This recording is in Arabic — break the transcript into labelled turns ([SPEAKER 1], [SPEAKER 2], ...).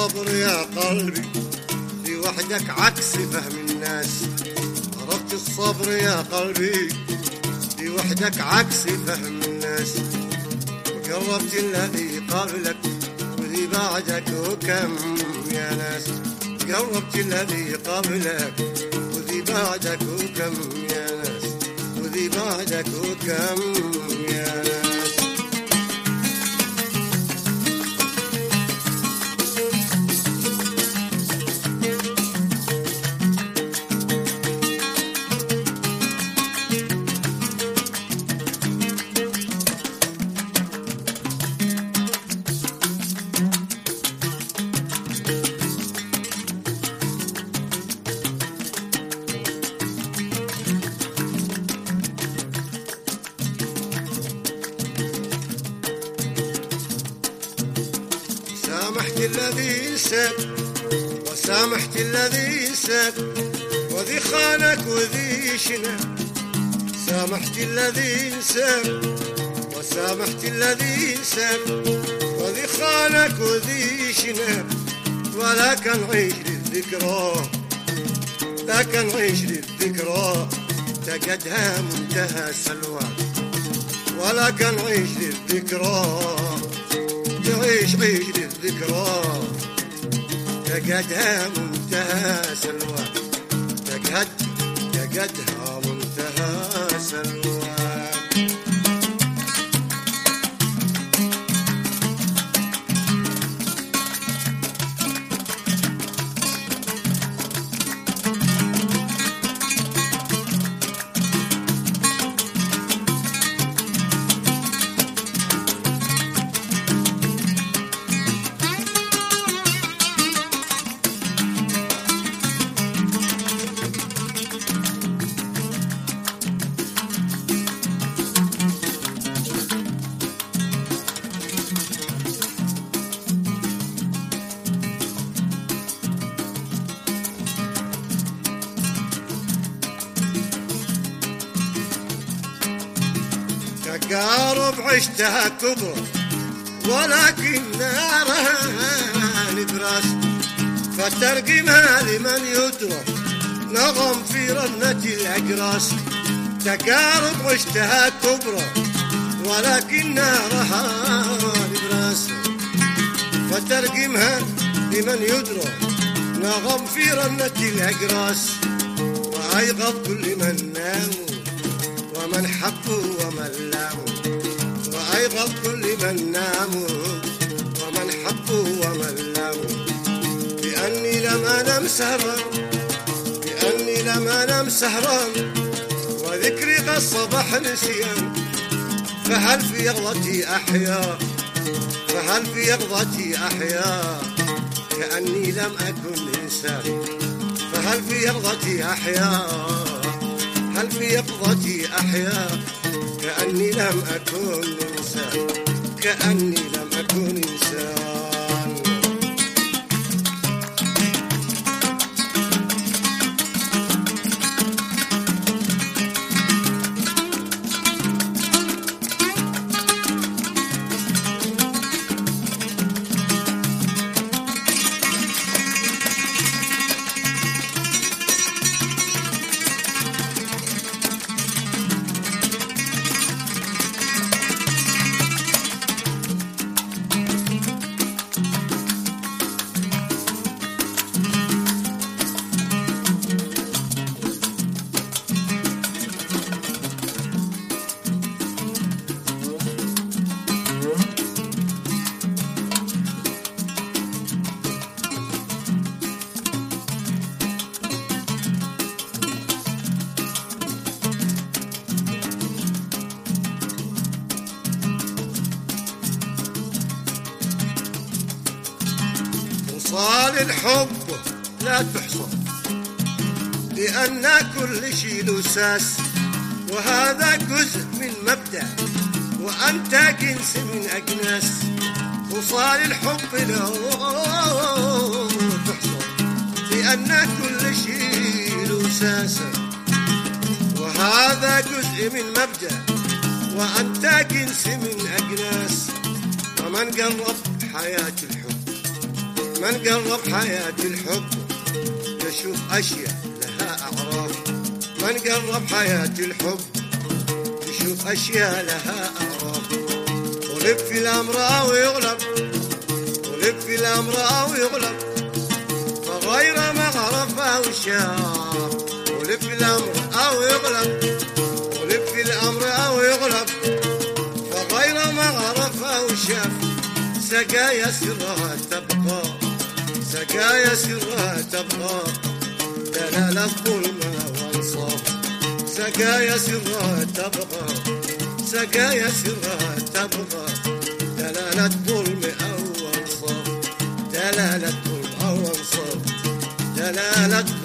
[SPEAKER 1] الصبر يا قلبي في وحدك عكس فهم الناس. عرفت الصبر يا قلبي في وحدك عكس فهم الناس. وقربت الذي قبلك وذي بعدك وكم يا ناس. قربت الذي قبلك وذي بعدك وكم يا ناس. وذي بعدك وكم يا ناس. سامحت الذي انساك وسامحت الذي انساك وذي خانك وذي شناك. سامحت الذي انساك وسامحت الذي انساك وذي خانك وذي شناك. ولكن عيش للذكرى لكن عيش للذكرى تجدها منتهى سلواك. ولكن عيش للذكرى عيش للذكرى تجدها منتهى سلوى. تجدها منتهى سلوى. تجارب عشتها كبرى ولكن نارها نبراس. فترجمها لمن يدرى نغم في رنة الأجراس. تجارب عشتها كبرى ولكن نارها نبراس. فترجمها لمن يدرى نغم في رنة الأجراس. وأيغض كل من ناموا ومن حبوا ومن لاموا. وأيغض كل من ناموا ومن حبوا ومن لاموا. لأني لم أنم سهران لأني لم أنم سهران وذكري قد صبح نسيان. فهل في يغضتي أحيا فهل في يغضتي أحيا كأني لم أكن إنسان. فهل في يغضتي أحيا هل في يقظتي أحيا كأني لم أكن إنسان. كأني لم أكن إنسان. وصال الحب لا تحصى لأن كل شيء له ساس. وهذا جزء من مبدأ وأنت جنس من أجناس. وصال الحب لا تحصى لأن كل شيء له ساس. وهذا جزء من مبدأ وأنت جنس من أجناس. ومن قرب حياة الحب من قرب حياة الحب يشوف أشياء لها أعراف. من قرب حياة الحب يشوف أشياء لها أعراف. ولف في الأمر أو يغلب، ولف في الأمر أو يغلب، فغير ما عرفه وشاف. ولف في الأمر أو يغلب، ولف في الأمر أو يغلب، فغير ما عرفه وشاف. سقايا سرها تبقى، سقايا سرها تبقى، دلال الظلم وانصاف. سقايا سرها تبقى، سقايا سرها تبقى، دلال الظلم أو انصاف، دلال الظلم أو انصاف، دلال